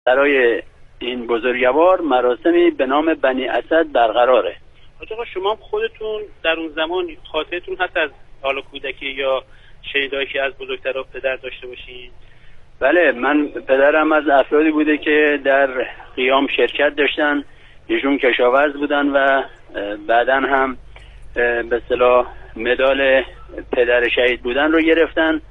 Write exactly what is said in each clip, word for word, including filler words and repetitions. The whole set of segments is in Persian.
برای این بزرگوار مراسمی به نام بنی اسد برقراره. آقا شما خودتون در اون زمان خاطرتون هست از حال کودکی یا شنیدایی که از بزرگترها پدر داشته باشین؟ بله، من پدرم از افرادی بوده که در قیام شرکت داشتن، ایشون کشاورز بودن و بعداً هم به اصطلاح مدال پدر شهید بودن رو گرفتن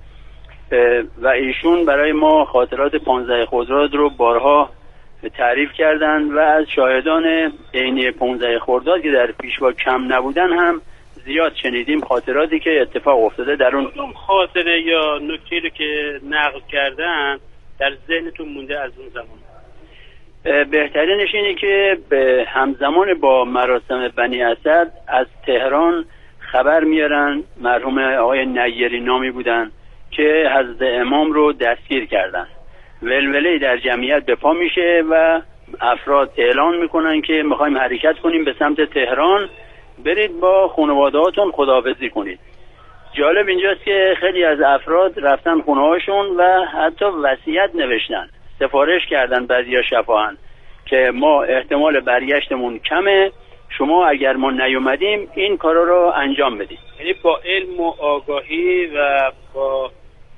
و ایشون برای ما خاطرات پانزده خرداد رو بارها تعریف کردن و از شاهدان عینی پانزده خرداد که در پیشوا کم نبودن هم زیاد شنیدیم خاطراتی که اتفاق افتاده در اون. کدوم خاطره یا نکته رو که نقل کردن در ذهنتون مونده از اون زمان؟ بهترینش اینه که به همزمان با مراسم بنی اسد از تهران خبر میارن مرحوم آقای نیری نامی بودن که حضرت امام رو دستگیر کردن. ولوله در جمعیت به پا میشه و افراد اعلان میکنن که میخوایم حرکت کنیم به سمت تهران، برید با خانواده‌هاتون خداحافظی کنید. جالب اینجاست که خیلی از افراد رفتن خونه‌هاشون و حتی وصیت نوشتن، سفارش کردن بعضیا شفاهن که ما احتمال برگشتمون کمه، شما اگر ما نیومدیم این کارا رو انجام بدید. یعنی با علم و آگاهی و با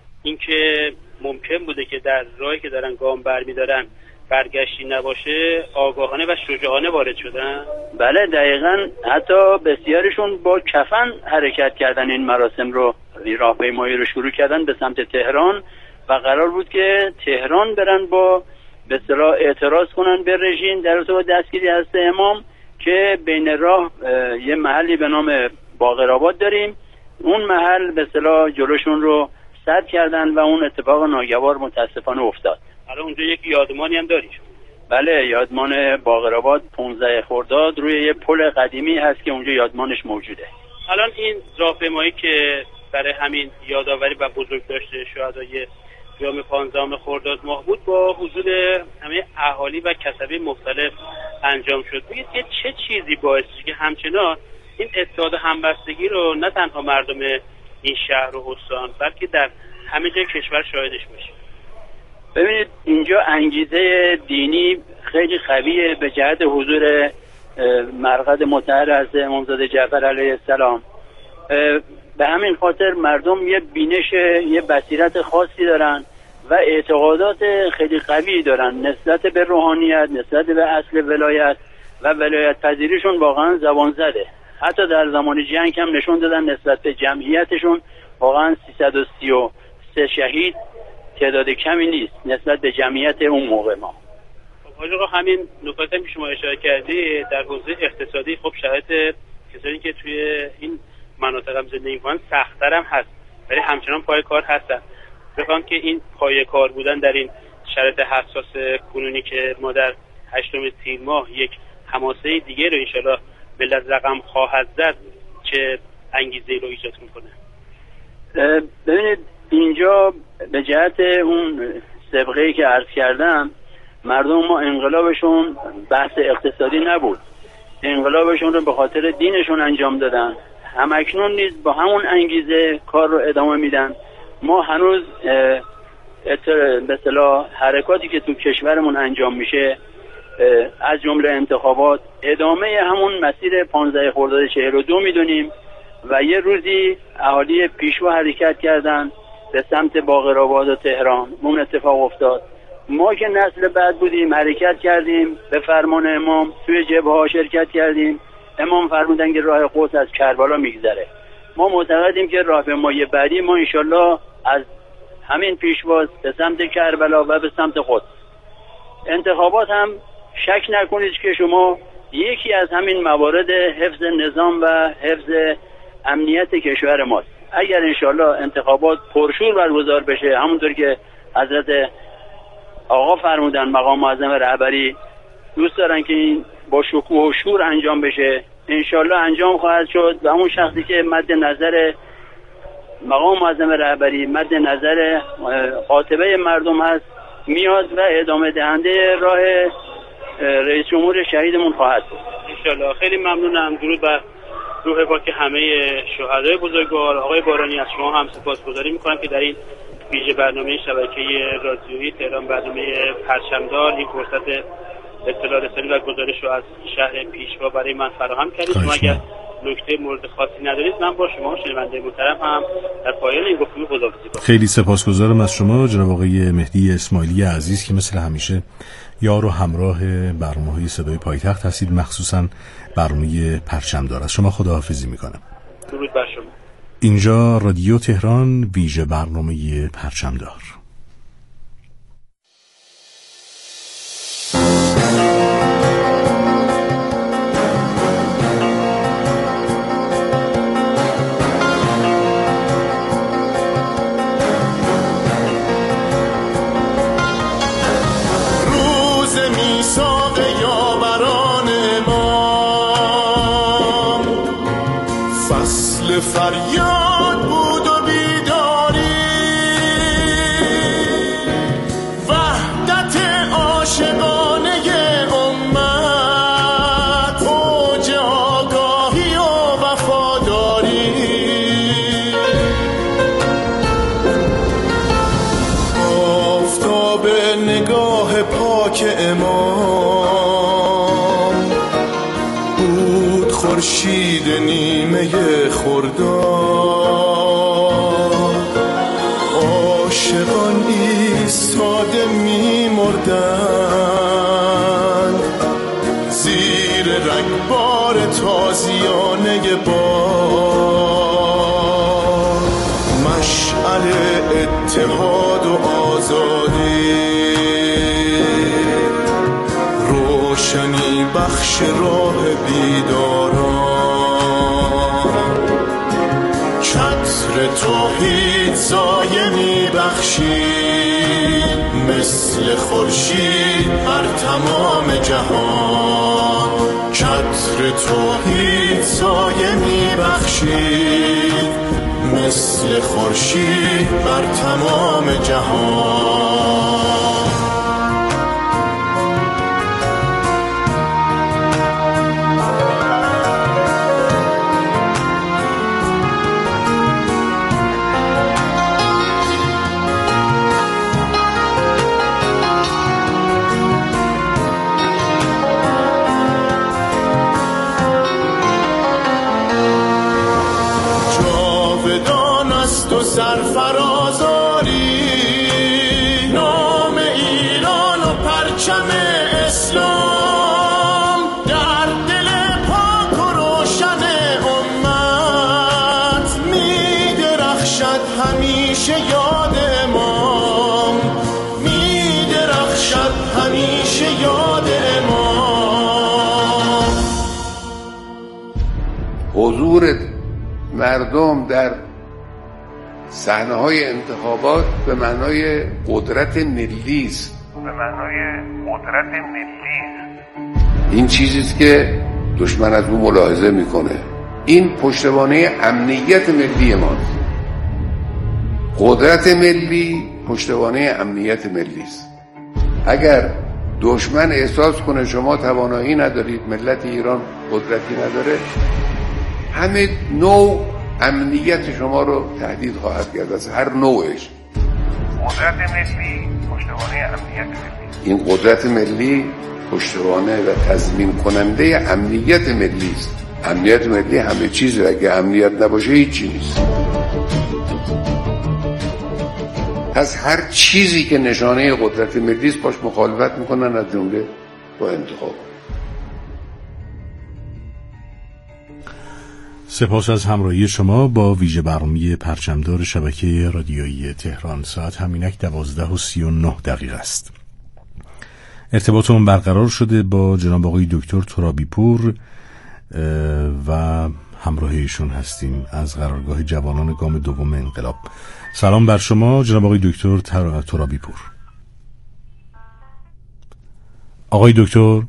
اینکه ممکن بوده که در راهی که دارن گام برمیدارن برگشتی نباشه، آگاهانه و شجاعانه وارد شدن. بله دقیقاً، حتی بسیارشون با کفن حرکت کردن این مراسم رو، راهپیمایی رو شروع کردن به سمت تهران و قرار بود که تهران برن با به اصطلاح اعتراض کنن به رژیم در ارتباط دستگیری حضرت امام که بین راه یه محلی به نام باقرآباد داریم، اون محل به اصطلاح جلوشون رو سد کردن و اون اتفاق ناگوار متاسفانه افتاد. حالا اونجا یک یادمانی هم داری؟ بله، یادمان باقرآباد پانزده خرداد روی یه پل قدیمی هست که اونجا یادمانش موجوده. الان این راهپیمایی که برای همین یادآوری و بزرگداشت شهدای قیام پانزده خرداد ماه بود با حضور همه اهالی و کسبه مختلف انجام شد. بگید که چه چیزی باعث شد که همچنان این اتحاد و همبستگی رو نه تنها مردم این شهر و استان بلکه در همه جای کشور شاهدش باشیم؟ ببینید اینجا انگیزه دینی خیلی قویه به جهت حضور مرقد مطهر از امامزاده جعفر علیه السلام. به همین خاطر مردم یه بینش، یه بصیرت خاصی دارن و اعتقادات خیلی قوی دارن نسبت به روحانیت، نسبت به اصل ولایت و ولایت پذیریشون واقعا زبان زده. حتی در زمان جنگ هم نشون دادن نسبت به جمعیتشون واقعا سیصد و سی و سه شهید تعداد کمی نیست نسبت به جمعیت اون موقع ما. خب آقا همین نکاتی که شما اشاره کردی در حوزه اقتصادی، خب شرایط کسانی که توی این مناطق هم زندگی می‌کنن سخت‌تر هم هست ولی همچنان پای کار هستن. بخوام که این پای کار بودن در این شرایط حساس کنونی که ما در هشتم تیر ماه یک حماسه دیگه رو انشالله ملت رقم خواهد زد، چه انگیزه‌ای رو ایجاد میکنه؟ ببینید اینجا به جهت اون سابقه‌ای که عرض کردم، مردم ما انقلابشون بحث اقتصادی نبود، انقلابشون رو به خاطر دینشون انجام دادن. همکنون نیز با همون انگیزه کار رو ادامه میدن. ما هنوز به اصطلاح حرکاتی که تو کشورمون انجام میشه از جمله انتخابات ادامه همون مسیر پانزده خرداد چهل و دو میدونیم و یه روزی اهالی پیشوا حرکت کردن به سمت باقرآباد و تهران، اون اتفاق افتاد. ما که نسل بعد بودیم حرکت کردیم به فرمان امام، توی جبهه ها شرکت کردیم. امام فرمودن که راه قدس از کربلا میگذره. ما معتقدیم که راهپیمایی بعدی ما انشالله از همین پیشواز به سمت کربلا و به سمت قدس. انتخابات هم شک نکنید که شما یکی از همین موارد حفظ نظام و حفظ امنیت کشور ماست. اگر انشالله انتخابات پرشور برگزار بشه، همونطور که حضرت آقا فرمودن مقام معظم رهبری دوست دارن که این با شکوه و شور انجام بشه، انشالله انجام خواهد شد و اون شخصی که مد نظر مقام معظم رهبری، مد نظر قاطبه مردم هست، میاد و ادامه دهنده راه رئیس جمهور شهیدمون خواهد بود انشالله. خیلی ممنونم. درود بر روح پاک همه شهدای بزرگوار. آقای بارانی از شما هم سپاسگزاری میکنم که در این ویژه برنامه شبکه رادیویی تهران، برنامه پرچمدار، این فرصت اطلاع رسانی و گزارش رو از شهر پیشوا برای من فراهم کردید. شما اگر نکته مورد خاصی ندارید من با شما شنونده محترم هم در پایان این گفتگو خداحافظی کنم. خیلی سپاسگزارم از شما جناب آقای مهدی اسماعیلی عزیز که مثل همیشه یار و همراه برنامه‌های صدای پایتخت هستید، مخصوصا برنامه پرچمدار. از شما خداحافظی میکنم. درود بر شما. اینجا رادیو تهران، ویژه برنامه پرچمدار. فریاد بود و بیداری، وحدت عاشقانه امت، اوج آگاهی و وفاداری. آفتاب نگاه پاک امام بود، خورشید نیمه خرداد، عاشقان ایستاده می‌مردند زیر رگبار تازیانه باد. مشعل اتحاد و آزادی، روشنی بخش راه بیداران، چتر توحید سایه می بخشید مثل خورشید بر تمام جهان. چتر توحید سایه می بخشید مثل خورشید بر تمام جهان. سرفرازاری نام ایران و پرچم اسلام، در دل پاک و روشن امت می درخشد همیشه یاد امام، می درخشد همیشه یاد امام. حضور مردم در صحنه‌های انتخابات به معنای قدرت ملی است. به معنای قدرت ملی است. این چیزی است که دشمن از اون ملاحظه میکنه. این پشتوانه امنیت ملی ماست. قدرت ملی پشتوانه امنیت ملی است. اگر دشمن احساس کنه شما توانایی ندارید، ملت ایران قدرتی نداره، همه نوع امنیت شما رو تهدید خواهد کرد از هر نوعش. قدرت ملی پشتوانه امنیت ملی. این قدرت ملی پشتوانه و تضمین کننده امنیت ملی است. امنیت ملی همه چیزه، اگه امنیت نباشه هیچی نیست. از هر چیزی که نشانه قدرت ملی است باش مخالفت میکنن، از جمله با انتخاب. سپاس از همراهی شما با ویژه برنامه پرچمدار شبکه رادیویی تهران. ساعت همینک دوازده و سی و نه دقیقه است. ارتباطمون برقرار شده با جناب آقای دکتر ترابی پور و همراهیشون هستیم از قرارگاه جوانان گام دوم انقلاب. سلام بر شما جناب آقای دکتر ترابی پور. آقای دکتر،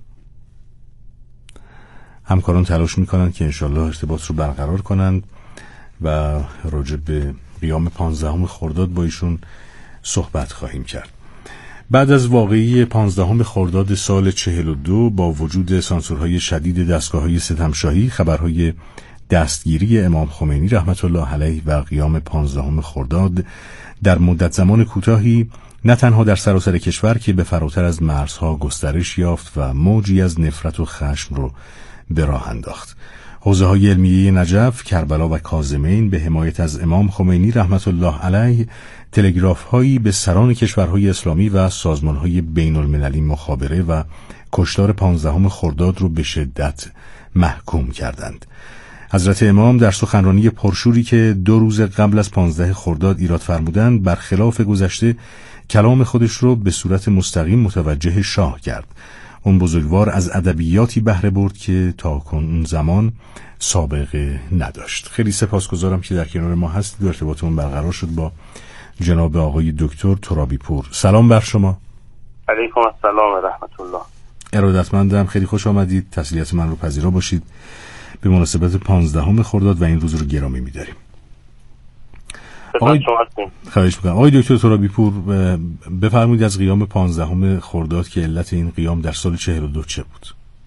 همکاران تلاش میکنند که انشالله ارتباط رو برقرار کنند و راجع به قیام پانزدهم خرداد با ایشون صحبت خواهیم کرد. بعد از واقعی پانزدهم خرداد سال چهل و دو با وجود سانسورهای شدید دستگاه‌های ستمشاهی، خبرهای دستگیری امام خمینی رحمت الله علیه و قیام پانزدهم خرداد در مدت زمان کوتاهی نه تنها در سراسر کشور که به فراتر از مرزها گسترش یافت و موجی از نفرت و خشم رو به راه انداخت. حوزه‌های علمیه نجف، کربلا و کاظمین به حمایت از امام خمینی رحمت الله علیه تلگراف‌هایی به سران کشورهای اسلامی و سازمان‌های بین‌المللی مخابره و کشتار پانزدهم خرداد رو به شدت محکوم کردند. حضرت امام در سخنرانی پرشوری که دو روز قبل از پانزده خرداد ایراد فرمودند برخلاف گذشته کلام خودش رو به صورت مستقیم متوجه شاه کرد. اون بزرگوار از ادبیاتی بهره برد که تا اون زمان سابقه نداشت. خیلی سپاسگزارم که در کنار ما هستید و ارتباطمون برقرار شد با جناب آقای دکتر ترابی پور. سلام بر شما. علیکم السلام و رحمت الله. ارادتمندم، خیلی خوش آمدید. تسلیت من رو پذیرا باشید. به مناسبت پانزدهم خرداد و این روز رو گرامی می‌داریم. آقای خواهش می‌کنم آقای دکتر ترابی پور بفرمایید از قیام پانزدهم خرداد که علت این قیام در سال چهل و دو چه بود؟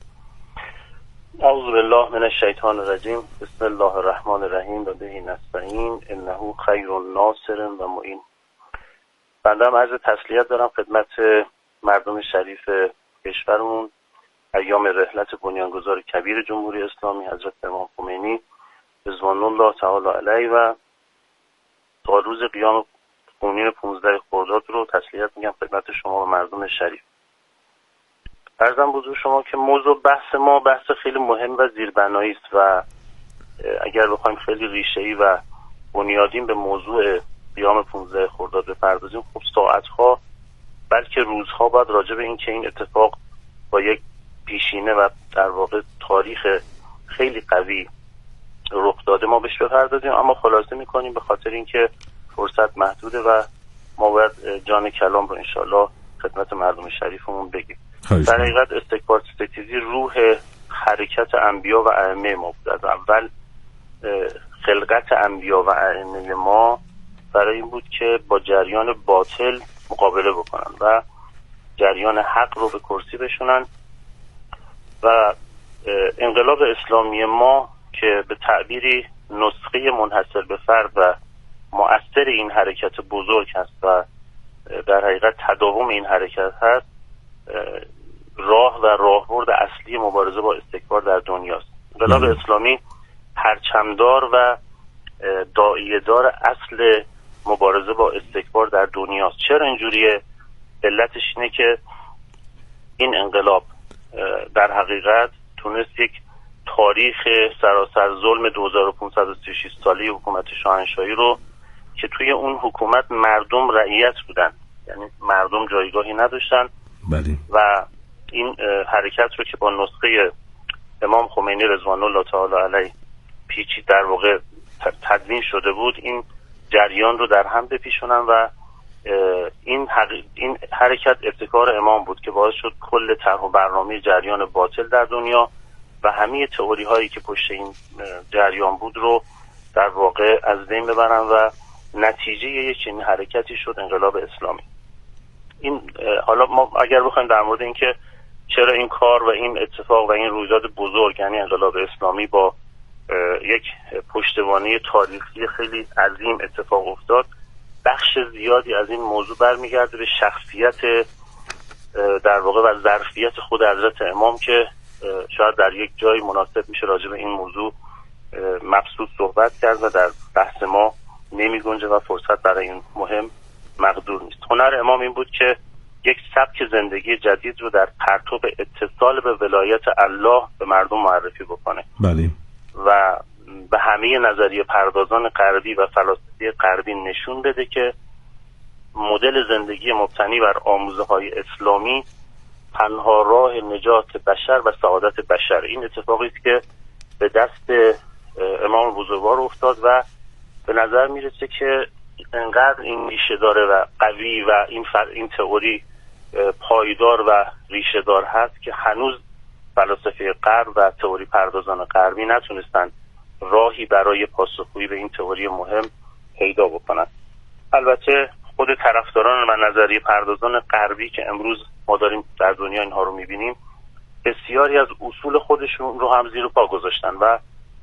اعوذ بالله من الشیطان الرجیم. بسم الله الرحمن الرحیم و به نستعین انه خیر ناصر و معین. بنده عرض تسلیت دارم خدمت مردم شریف کشورمون ایام رحلت بنیانگذار کبیر جمهوری اسلامی حضرت امام خمینی رضوان الله تعالی علیه و تا روز قیام خونین پانزده خرداد رو تسلیت میگم خدمت شما و مردم شریف. عرضم بزرگ شما که موضوع بحث ما بحث خیلی مهم و زیربنایی است و اگر بخوایم خیلی ریشه‌ای و بنیادین به موضوع قیام پانزده خرداد بپردازیم خب ساعت‌ها بلکه روزها بعد راجع به این که این اتفاق با یک پیشینه و در واقع تاریخ خیلی قوی رخ داده ما بهش بپردازیم، اما خلاصه میکنیم به خاطر اینکه فرصت محدوده و ما باید جان کلام رو انشالله خدمت مردم شریفمون بگیم. در حقیقت استکبار ستیزی روح حرکت انبیا و ائمه ما بود. از اول خلقت انبیا و ائمه ما برای این بود که با جریان باطل مقابله بکنن و جریان حق رو به کرسی بشونن و انقلاب اسلامی ما که به تعبیری نسخه منحصر به فرد و مؤثر این حرکت بزرگ هست و در حقیقت تداوم این حرکت هست، راه و راهبرد اصلی مبارزه با استکبار در دنیاست. انقلاب اسلامی پرچمدار و داعیه‌دار اصل مبارزه با استکبار در دنیاست. چرا اینجوریه؟ علتش اینه که این انقلاب در حقیقت تونست یک تاریخ سراسر ظلم دو هزار و پانصد و سی و شش ساله حکومت شاهنشاهی رو که توی اون حکومت مردم رعیت بودن، یعنی مردم جایگاهی نداشتن بله. و این حرکت رو که با نسخه امام خمینی رضوان الله تعالی علیه پیچی در واقع تدوین شده بود، این جریان رو در هم بپیشونن و این, حقیق... این حرکت ابتکار امام بود که باعث شد کل طرح و برنامه جریان باطل در دنیا و همه تئوری هایی که پشت این جریان بود رو در واقع از بین ببرن و نتیجه یک چنین حرکتی شد انقلاب اسلامی. این حالا ما اگر بخوایم در مورد اینکه چرا این کار و این اتفاق و این رویداد بزرگ یعنی انقلاب اسلامی با یک پشتوانه تاریخی خیلی عظیم اتفاق افتاد، بخش زیادی از این موضوع برمیگرده به شخصیت در واقع و ظرفیت خود حضرت امام که شاید در یک جای مناسب میشه راجع به این موضوع مبسوط صحبت کرد و در بحث ما نمی گنجه و فرصت برای این مهم مقدور نیست. هنر امام این بود که یک سبک زندگی جدید رو در پرتو اتصال به ولایت الله به مردم معرفی بکنه. بله. و به همه نظریه پردازان غربی و فلاسفه غربی نشون بده که مدل زندگی مبتنی بر آموزه های اسلامی تنها راه نجات بشر و سعادت بشر. این اتفاقی است که به دست امام بزرگوار افتاد و به نظر میرسه که انقدر این ریشه داره و قوی و این فر... این تئوری پایدار و ریشه دار هست که هنوز فلاسفه غرب و تئوری پردازان غربی نتونستن راهی برای پاسخگویی به این تئوری مهم پیدا بکنن. البته خود طرفداران و نظریه پردازان غربی که امروز ما داریم در دنیا اینها رو میبینیم، بسیاری از اصول خودشون رو هم زیر پا گذاشتن و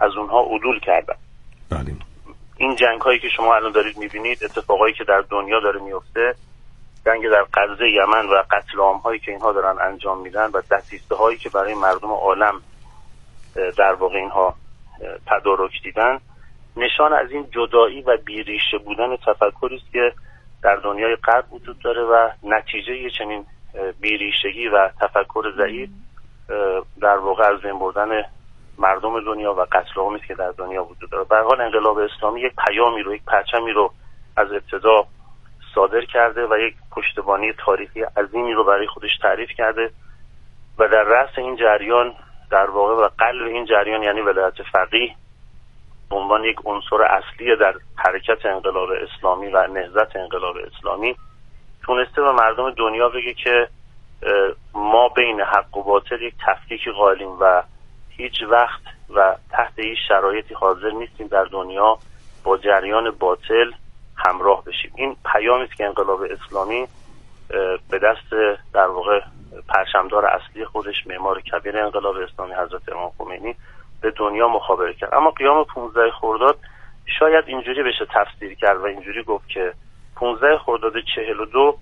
از اونها عدول کردن. بله. این جنگ هایی که شما الان دارید میبینید، اتفاقایی که در دنیا داره میفته، جنگ در غزه، یمن و قتل عام هایی که اینها دارن انجام میدن و دسیسه هایی که برای مردم عالم در واقع اینها تدارک دیدن، نشان از این جدایی و بیریشه بودن تفکری است که در دنیای غرب وجود داره و نتیجه چنین بیریشگی و تفکر ضعیف در واقع از بین بردن مردم دنیا و قتل عامی است که در دنیا وجود داره. به هر حال انقلاب اسلامی یک پیامی رو، یک پرچمی رو از ابتدا صادر کرده و یک پشتیبانی تاریخی عظیمی رو برای خودش تعریف کرده و در رأس این جریان در واقع و قلب این جریان یعنی ولایت فقیه به عنوان یک عنصر اصلی در حرکت انقلاب اسلامی و نهضت انقلاب اسلامی تونسته به مردم دنیا بگه که ما بین حق و باطل یک تفکیکی قائلیم و هیچ وقت و تحت هیچ شرایطی حاضر نیستیم در دنیا با جریان باطل همراه بشیم. این پیامی است که انقلاب اسلامی به دست در واقع پرچمدار اصلی خودش، معمار کبیر انقلاب اسلامی حضرت امام خمینی، به دنیا مخابره کرد. اما قیام پانزده خرداد شاید اینجوری بشه تفسیر کرد و اینجوری گفت که پانزده خرداد چهل و دو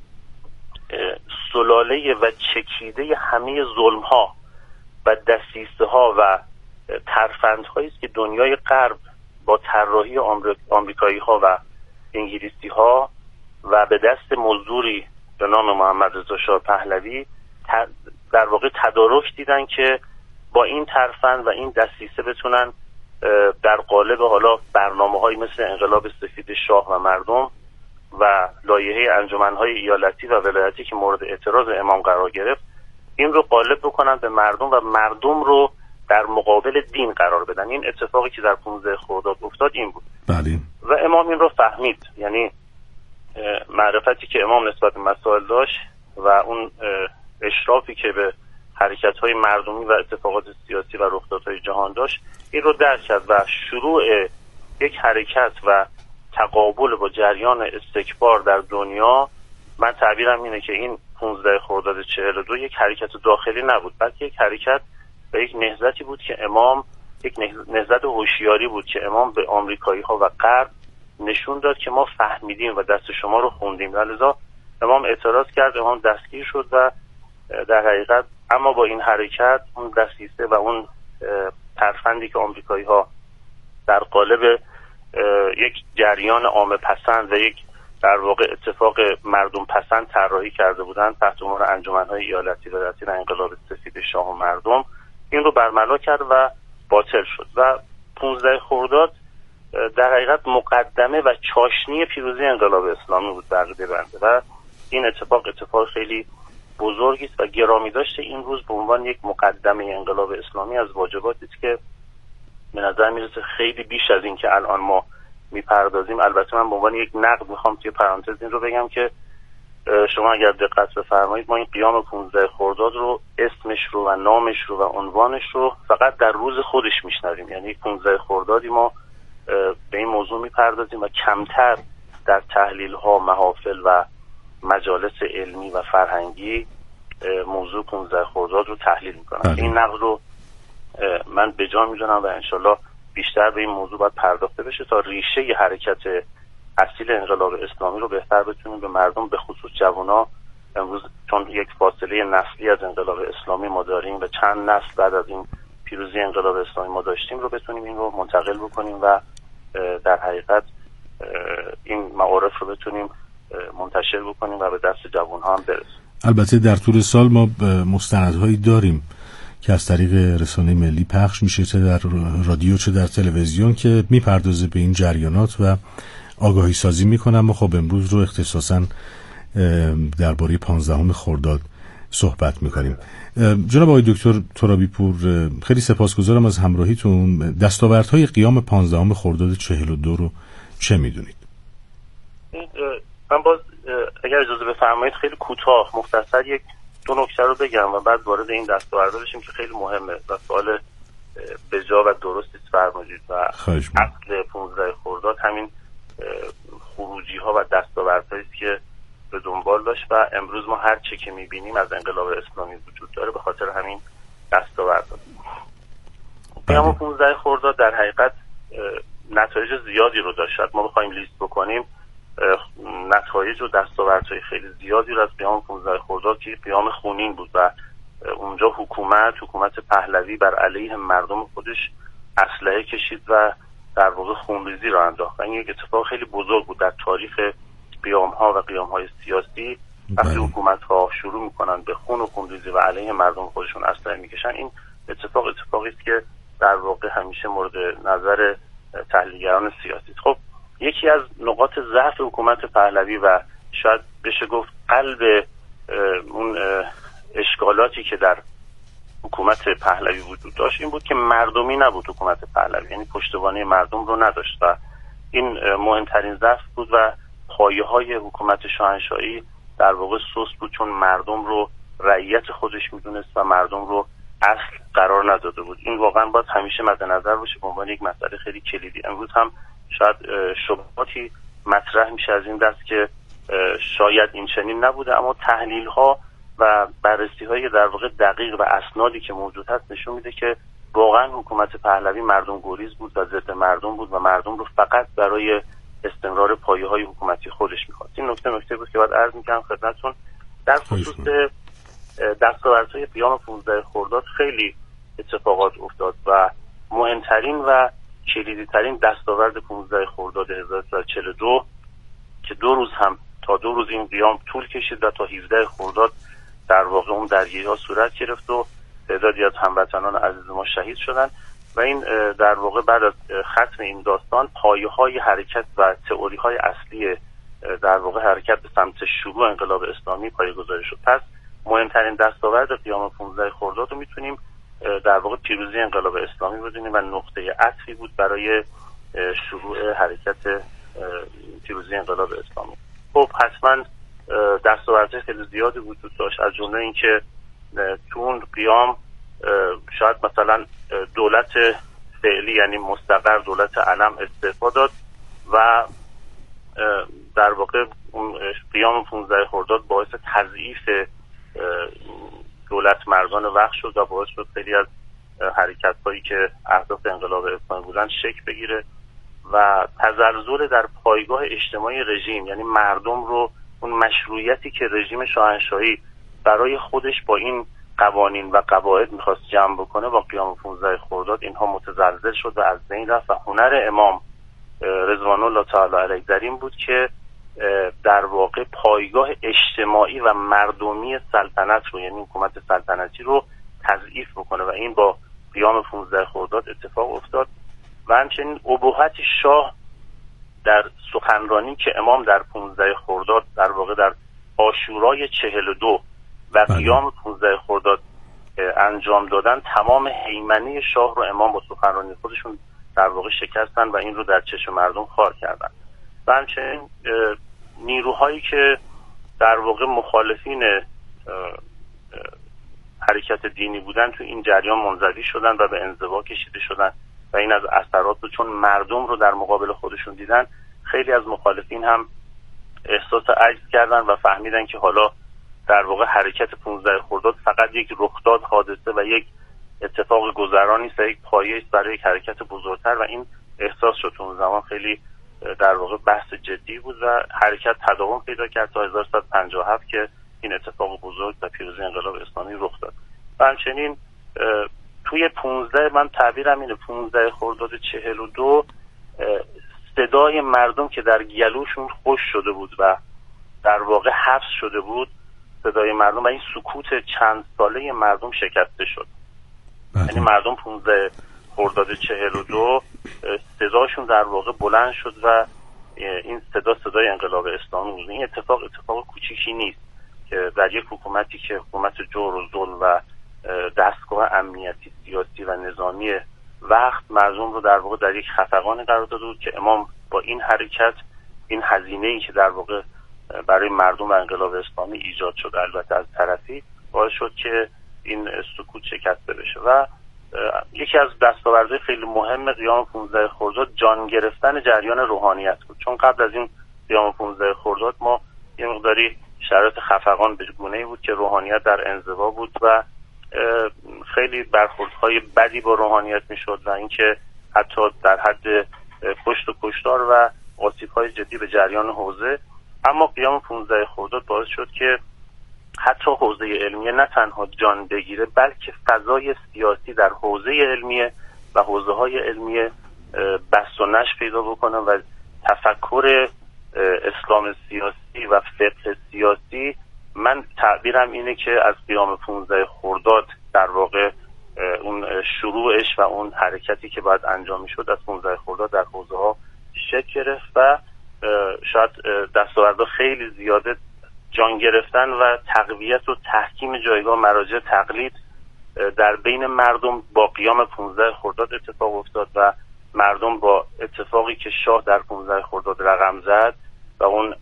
سلاله و چکیده همه ظلم ها و دسیسه ها و ترفندهایی است که دنیای غرب با طراحی آمریکایی ها و انگلیسی ها و به دست مزدوری به نام محمد رضا شاه پهلوی در واقع تدارک دیدن که با این ترفند و این دسیسه بتونن در قالب حالا برنامه‌هایی مثل انقلاب سفید شاه و مردم و لایحه انجمن‌های ایالتی و ولایتی که مورد اعتراض امام قرار گرفت، این رو قالب بکنن به مردم و مردم رو در مقابل دین قرار بدن. این اتفاقی که در پانزده خرداد افتاد این بود. بله. و امام این رو فهمید، یعنی معرفتی که امام نسبت به مسائل داشت و اون اشرافی که به حرکت‌های مردمی و اتفاقات سیاسی و رخدادهای جهان داشت، این رو درک کرد و شروع یک حرکت و تقابل با جریان استکبار در دنیا، من تعبیرم اینه که این پانزده خرداد چهل و دو یک حرکت داخلی نبود، بلکه یک حرکت و یک نهضتی بود که امام، یک نهضت هوشیاری بود که امام به آمریکایی ها و غرب نشون داد که ما فهمیدیم و دست شما رو خوندیم. لذا امام اعتراض کرد، امام دستگیر شد و در حقیقت اما با این حرکت اون دسیسه و اون ترفندی که آمریکایی ها در قالب یک جریان عامه پسند و یک در واقع اتفاق مردم پسند طراحی کرده بودند تحت عنوان انجمن‌های ایالتی و ولایتی و انقلاب سفید شاه و مردم، این رو برملا کرد و باطل شد. و پانزده خرداد در حقیقت مقدمه و چاشنی پیروزی انقلاب اسلامی بود در عقیده بنده و این اتفاق اتفاق خیلی بزرگی است و گرامی داشته این روز به عنوان یک مقدمه انقلاب اسلامی از واجباتی است که به نظر میرسه خیلی بیش از این که الان ما میپردازیم. البته من به عنوان یک نقد میخوام توی پرانتز این رو بگم که شما اگر دقت بفرمایید ما این قیام پانزده خرداد رو اسمش رو و نامش رو و عنوانش رو فقط در روز خودش میشنویم، یعنی پانزده خردادی ما به این موضوع میپردازیم و کمتر در تحلیل ها، محافل و مجالس علمی و فرهنگی موضوع پانزده خرداد رو تحلیل میکنم. این نقد رو من به جا میدونم و انشالله بیشتر به این موضوع باید پرداخته بشه تا ریشه ی حرکت اصیل انقلاب اسلامی رو بهتر بتونیم به مردم، به خصوص جوانا، امروز چون یک فاصله نسلی از انقلاب اسلامی ما داریم و چند نسل بعد از این پیروزی انقلاب اسلامی ما داشتیم رو بتونیم این رو منتقل بکنیم و در حقیقت این معارف رو بتونیم منتشر بکنیم و به دست جوان‌ها هم برسیم. البته در طول سال ما مستندهایی داریم که از طریق رسانه ملی پخش میشه، چه در رادیو چه در تلویزیون، که میپردازه به این جریانات و آگاهی سازی میکنم. ما خب امروز رو اختصاصا درباره پانزدهم خرداد صحبت میکنیم. جناب آقای دکتر ترابی پور، خیلی سپاسگزارم از همراهیتون. دستاوردهای قیام پانزدهم خرداد چهل و دو رو چه میدونید؟ من باز اگر اجازه بفرمایید خیلی کوتاه مختصر یک دو نکته رو بگم و بعد وارد این دستاورد بشیم که خیلی مهمه و سوال بجا و درستی فرمودید. و اصل پانزده خرداد همین خروجی ها و دستاوردهایی است که به دنبال داشت و امروز ما هر چه که میبینیم از انقلاب اسلامی وجود داره به خاطر همین دستاوردها. قیام پانزده خرداد در حقیقت زیادی رو داشت. ما بخوایم لیست بکنیم نتایج و دستاوردهای خیلی زیادی رو از قیام پانزده خرداد که قیام خونین بود و اونجا حکومت حکومت پهلوی بر علیه مردم خودش اسلحه کشید و در واقع خونریزی را انداخت. این یک اتفاق خیلی بزرگ بود در تاریخ قیام ها و قیام های سیاسی. وقتی حکومت ها شروع میکنن به خون و خونریزی و علیه مردم خودشون اسلحه میکشن، این اتفاق اتفاقی است که در واقع همیشه مورد نظر تحلیلگران سیاسی. خب یکی از نقاط ضعف حکومت پهلوی و شاید بشه گفت قلب اون اشکالاتی که در حکومت پهلوی وجود داشت این بود که مردمی نبود حکومت پهلوی، یعنی پشتوانه مردم رو نداشت و این مهمترین ضعف بود و پایه های حکومت شاهنشاهی در واقع سست بود، چون مردم رو رعیت خودش میدونست و مردم رو اصل قرار نداده بود. این واقعا باید همیشه مد نظر باشه به عنوان یک مسئله خیلی کلیدی. امروز هم شاید شبهاتی مطرح میشه از این دست که شاید این چنین نبوده، اما تحلیل ها و بررسی های در واقع دقیق و اسنادی که موجود هست نشون میده که واقعا حکومت پهلوی مردم گریز بود و ضد مردم بود و مردم رو فقط برای استمرار پایه های حکومتی خودش میخواست. این نکته نکته بود که باید عرض میکنم خدمتتون. در خصوص دستاوردهای قیام پانزده خرداد خیلی اتفاقات افتاد و مهمترین و کلیدی ترین دستاورد پانزده خرداد هزار و سیصد و چهل و دو که دو روز هم تا دو روز این قیام طول کشید و تا هفده خرداد در واقع اون درگیری‌ها صورت گرفت و تعدادی از هموطنان عزیز ما شهید شدن و این در واقع بعد از ختم این داستان پایه‌های حرکت و تئوری‌های اصلی در واقع حرکت به سمت شروع انقلاب اسلامی پایه‌گذاری شد. پس مهمترین دستاورد قیام پانزده خرداد رو میتونیم در واقع پیروزی انقلاب اسلامی بدونیم و نقطه عطفی بود برای شروع حرکت پیروزی انقلاب اسلامی. خب حتما دستاوردهای خیلی زیادی وجود داشت، از جمله اینکه تو اون قیام شاید مثلا دولت فعلی یعنی مستقر دولت علم استعفا داد و در واقع اون قیام پانزده خرداد باعث تضعیف دولت مردان وقت شد و باعث شد خیلی از حرکت هایی که اهداف انقلاب اسلامی بودن شکل بگیره و تزلزل در پایگاه اجتماعی رژیم، یعنی مردم رو اون مشروعیتی که رژیم شاهنشاهی برای خودش با این قوانین و قواعد میخواست جمع بکنه با قیام پانزده خرداد اینها متزلزل شد و از بین رفت و هنر امام رضوان الله تعالی علیه در این بود که در واقع پایگاه اجتماعی و مردمی سلطنت رو یعنی حکومت سلطنتی رو تضعیف بکنه و این با قیام پانزده خرداد اتفاق افتاد و همچنین ابهت شاه در سخنرانی که امام در پانزده خرداد در واقع در عاشورای چهل و دو و قیام پانزده خرداد انجام دادن تمام هیمنه شاه رو امام با سخنرانی خودشون در واقع شکستن و این رو در چشم مردم خار کردن و همچنین نیروهایی که در واقع مخالفین حرکت دینی بودن تو این جریان منزوی شدن و به انزوا کشیده شدن و این از اثرات رو چون مردم رو در مقابل خودشون دیدن خیلی از مخالفین هم احساس عجز کردن و فهمیدن که حالا در واقع حرکت پانزده خرداد فقط یک رخداد حادثه و یک اتفاق گذرانی است و یک پایه است برای یک حرکت بزرگتر و این احساس شد اون زمان خیلی در واقع بحث جدی بود و حرکت تداوم پیدا کرد تا هزار و سیصد و پنجاه و هفت که این اتفاق بزرگ و پیروزی انقلاب اسلامی رخ داد. و همچنین توی پانزده من تعبیرم اینه پانزده خرداد چهل و دو صدای مردم که در گلوشون خوش شده بود و در واقع حبس شده بود صدای مردم و این سکوت چند ساله مردم شکسته شد. یعنی مردم پانزده خرداد چهل و دو صداشون در واقع بلند شد و این صدا صدای انقلاب اسلامی بود. این اتفاق اتفاق کوچیکی نیست که در یک حکومتی که حکومت جور و ظلم و دستگاه امنیتی سیاسی و نظامی وقت مردم رو در واقع در یک خفقان قرار داده بود که امام با این حرکت این هزینه‌ای که در واقع برای مردم و انقلاب اسلامی ایجاد شد البته از طرفی باعث شد که این سکوت شکسته بشه و یکی از دستاوردهای خیلی مهم قیام پانزده خرداد جان گرفتن جریان روحانیت بود، چون قبل از این قیام پانزده خرداد ما یه مقداری شرایط خفقان به گونه‌ای بود که روحانیت در انزوا بود و خیلی برخوردهای بدی با روحانیت میشد و اینکه حتی در حد کشت و کشتار و آسیب‌های جدی به جریان حوزه. اما قیام پانزده خرداد باعث شد که حتی حوزه علمیه نه تنها جان بگیره، بلکه فضای سیاسی در حوزه علمیه و حوزه‌های علمیه بست و نشر پیدا بکنه و تفکر اسلام سیاسی و فقه سیاسی، من تعبیرم اینه که از قیام پانزده خرداد در واقع اون شروعش و اون حرکتی که باید انجام میشد از پانزده خرداد در حوزه ها شکل گرفت و شاید دستاوردها خیلی زیاده جان گرفتن و تقویت و تحکیم جایگاه مراجع تقلید در بین مردم با قیام پانزده خرداد اتفاق افتاد و مردم با اتفاقی که شاه در پانزده خرداد رقم زد و اون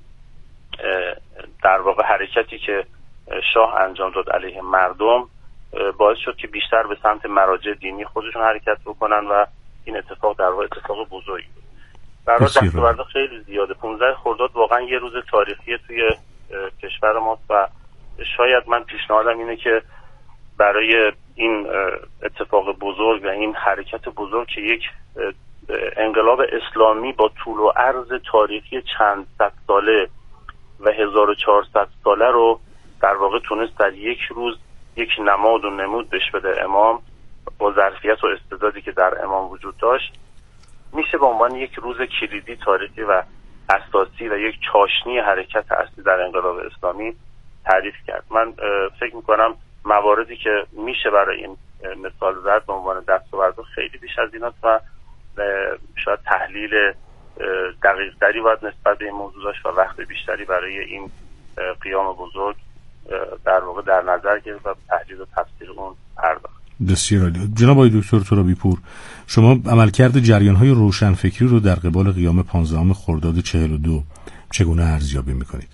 در واقع حرکتی که شاه انجام داد علیه مردم باعث شد که بیشتر به سمت مراجع دینی خودشون حرکت بکنن و این اتفاق در واقع اتفاق بزرگی بود. برای دستاورد خیلی زیاده. پانزده خرداد واقعا یه روز تاریخی توی کشور ماست و شاید من پیشنهادم اینه که برای این اتفاق بزرگ و این حرکت بزرگ که یک انقلاب اسلامی با طول و عرض تاریخی چند صد ساله و هزار و چهارصد ساله رو در واقع تونست در یک روز یک نماد و نمود بهش بده امام، با ظرفیت و استعدادی که در امام وجود داشت، میشه به عنوان یک روز کلیدی تاریخی و اساسی و یک چاشنی حرکت اصلی در انقلاب اسلامی تعریف کرد. من فکر میکنم مواردی که میشه برای این مثال زد به عنوان دستاورد خیلی بیش از این است و شاید تحلیل دقیق تری باید نسبت به این موضوع داشت و وقت بیشتری برای این قیام بزرگ در واقع در نظر گرفت و تحلیل و تفسیر اون پرداخت. بسیار عالی. جناب آقای دکتر ترابی پور، شما عملکرد جریان‌های روشنفکری رو در قبال قیام پانزدهم خرداد چهل و دو چگونه ارزیابی می‌کنید؟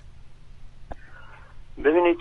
ببینید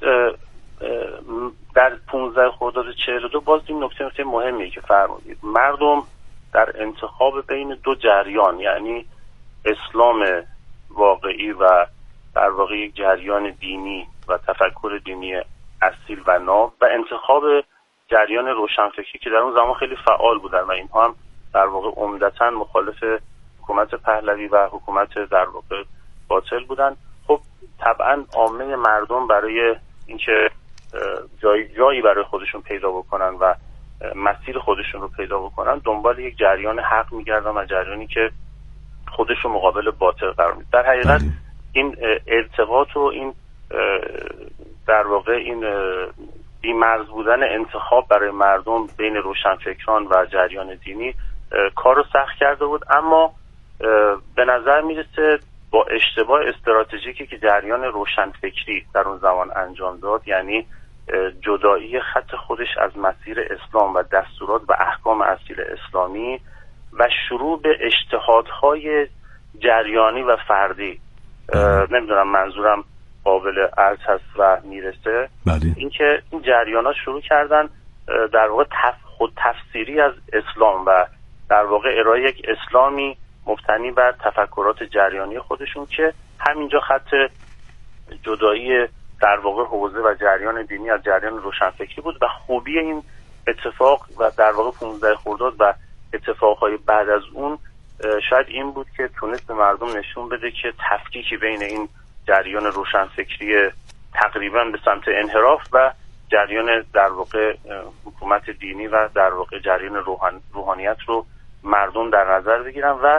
در پانزده خرداد چهل و دو باز این نکته نکته مهمیه که فرمودید. مردم در انتخاب بین دو جریان، یعنی اسلام واقعی و در واقع یک جریان دینی و تفکر دینی اصیل و ناب و انتخاب جریان روشنفکری که در اون زمان خیلی فعال بودن و اینها هم در واقع عمدتاً مخالف حکومت پهلوی و حکومت در واقع باطل بودن. خب طبعاً عامه مردم برای اینکه جای جایی برای خودشون پیدا بکنن و مسیر خودشون رو پیدا بکنن دنبال یک جریان حق میگردن و جریانی که خودشون مقابل باطل قرار میده. در حقیقت این ارتباط و این در واقع این بی‌مرز بودن انتخاب برای مردم بین روشنفکران و جریان دینی کار رو سخت کرده بود، اما به نظر میرسه با اشتباه استراتژیکی که جریان روشنفکری در اون زمان انجام داد، یعنی جدایی خط خودش از مسیر اسلام و دستورات و احکام اصیل اسلامی و شروع به اجتهادهای جریانی و فردی، نمیدونم منظورم قابل عرض هست و میرسه، اینکه این جریانا شروع کردن در واقع تف... خود تفسیری از اسلام و در واقع ارائه یک اسلامی مبتنی بر تفکرات جریانی خودشون که همینجا خط جدایی در واقع حوزه و جریان دینی از جریان روشنفکری بود و خوبی این اتفاق و در واقع پانزده خرداد و اتفاقهای بعد از اون شاید این بود که تونست به مردم نشون بده که تفکیکی بین این جریان روشنفکری تقریبا به سمت انحراف و جریان در واقع حکومت دینی و در واقع جریان روحان روحانیت رو مردم در نظر بگیرن و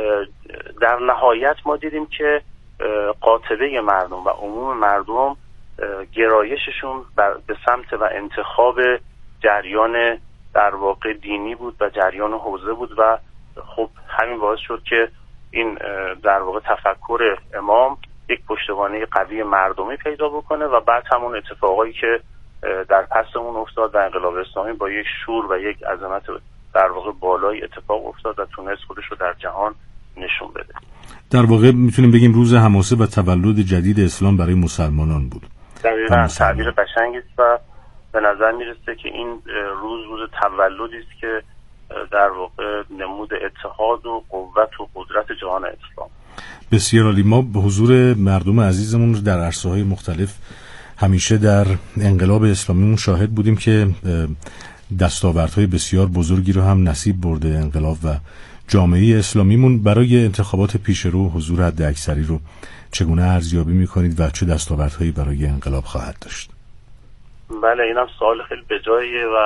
در نهایت ما دیدیم که قاطبه مردم و عموم مردم گرایششون به سمت و انتخاب جریان در واقع دینی بود و جریان حوزه بود و خب همین باعث شد که این در واقع تفکر امام یک پشتوانه قوی مردمی پیدا بکنه و بعد همون اتفاقایی که در پسمون افتاد و انقلاب اسلامی با یک شور و یک عظمت در واقع بالای اتفاق افتاد و تونست خودش رو در جهان نشون بده. در واقع میتونیم بگیم روز حماسه و تولد جدید اسلام برای مسلمانان بود. دقیقاً تعبیر قشنگی است و به نظر میرسه که این روز روز تولدی است که در واقع نمود اتحاد و قوت و قدرت جهان اسلام. بسیار عالی. ما به حضور مردم عزیزمون در عرصه‌های مختلف همیشه در انقلاب اسلامی شاهد بودیم که دستاوردهای بسیار بزرگی رو هم نصیب برده انقلاب و جامعه اسلامیمون برای انتخابات پیش رو حضور حد اکثری رو چگونه ارزیابی میکنید و چه دستاوردهایی برای انقلاب خواهد داشت؟ بله اینم سوال خیلی بجاییه و